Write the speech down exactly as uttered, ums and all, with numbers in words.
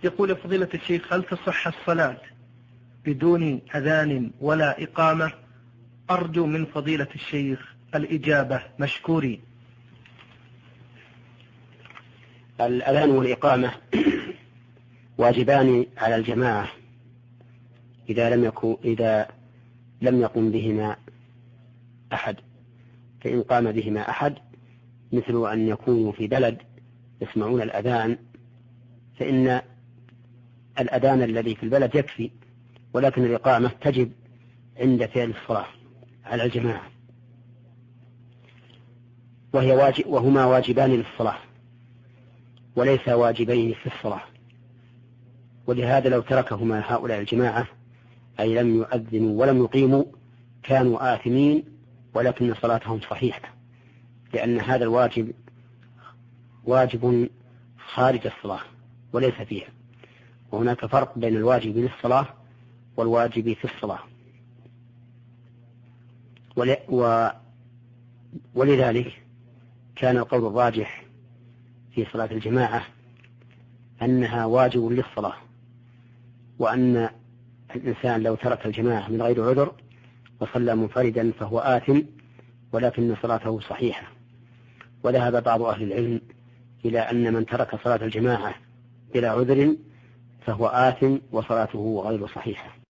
يقول فضيلة الشيخ: هل تصح الصلاة بدون أذان ولا إقامة؟ أرجو من فضيلة الشيخ الإجابة، مشكورين. الأذان والإقامة واجبان على الجماعة إذا لم يكن إذا لم يقم بهما أحد، فإن قام بهما أحد مثل أن يكونوا في بلد يسمعون الأذان فإن الأذان الذي في البلد يكفي، ولكن الإقامة تجب عند فعل الصلاة على الجماعة، وهي واجب وهما واجبان للصلاة وليس واجبين في الصلاة. ولهذا لو تركهما هؤلاء الجماعة أي لم يؤذنوا ولم يقيموا كانوا آثمين، ولكن صلاتهم صحيحة، لأن هذا الواجب واجب خارج الصلاة وليس فيها، وهناك فرق بين الواجب للصلاة والواجب في الصلاة. ولذلك كان القول الراجح في صلاة الجماعة أنها واجب للصلاة، وأن الإنسان لو ترك الجماعة من غير عذر وصلى منفردا فهو آثم، ولكن صلاته صحيحة. وذهب بعض أهل العلم إلى أن من ترك صلاة الجماعة بلا عذر فهو آثم وصلاته غير صحيحة.